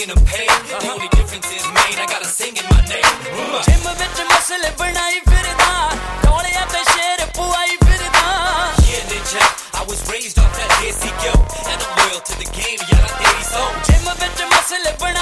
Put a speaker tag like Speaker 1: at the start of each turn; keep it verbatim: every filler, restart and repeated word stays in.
Speaker 1: in a pain. The only difference is Maine, I got a sing in my name.
Speaker 2: Gym ਵਿੱਚ ਮਸਲੇ ਬਣਾਈ ਫਿਰਦਾ ਟੋਲਿਆਂ ਤੇ ਸ਼ੇਰ ਪੁਆਈ ਫਿਰਦਾ.
Speaker 1: Yeah, ninja, I was raised off that desi yo, and I'm loyal to the game, yada desi so.
Speaker 2: Gym ਵਿੱਚ ਮਸਲੇ